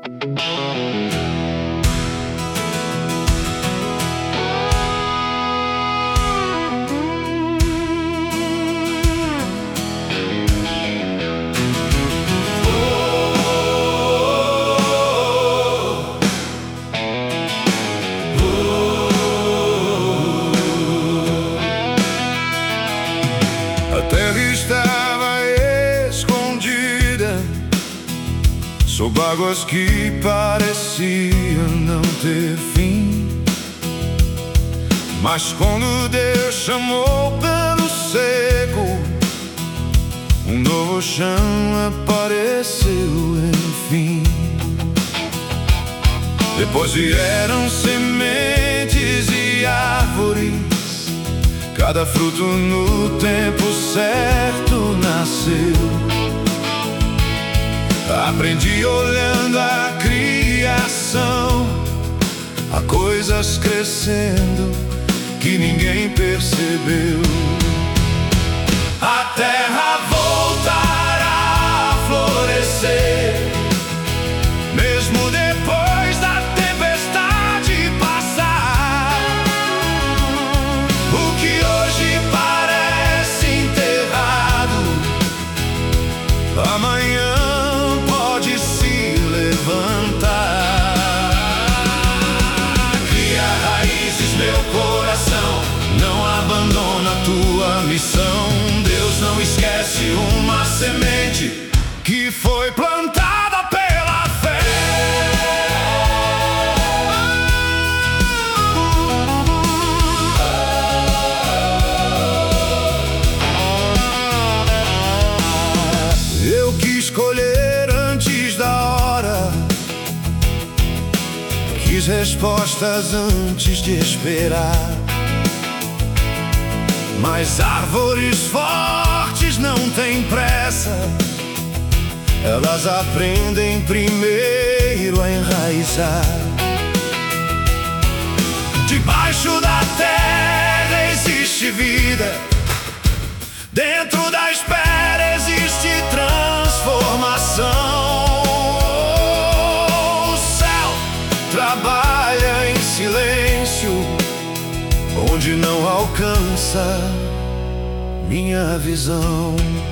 A terra estava escondida sob águas que pareciam não ter fim. Mas quando Deus chamou pelo seco, um novo chão apareceu enfim. Depois vieram sementes e árvores, cada fruto no tempo certo nasceu. Aprendi olhando a criação, há coisas crescendo que ninguém percebeu. A terra voltará a florescer, mesmo depois da tempestade passar. O que hoje parece enterrado, amanhã pode se levantar. Cria raízes, meu coração, não abandona a tua missão. Deus não esquece uma semente que foi plantada pela fé. Eu quis colher antes da hora, quis respostas antes de esperar. Mas árvores fortes não têm pressa, elas aprendem primeiro a enraizar. Debaixo da terra existe vida, dentro da espera existe transformação. O céu trabalha em silêncio, onde não alcança minha visão.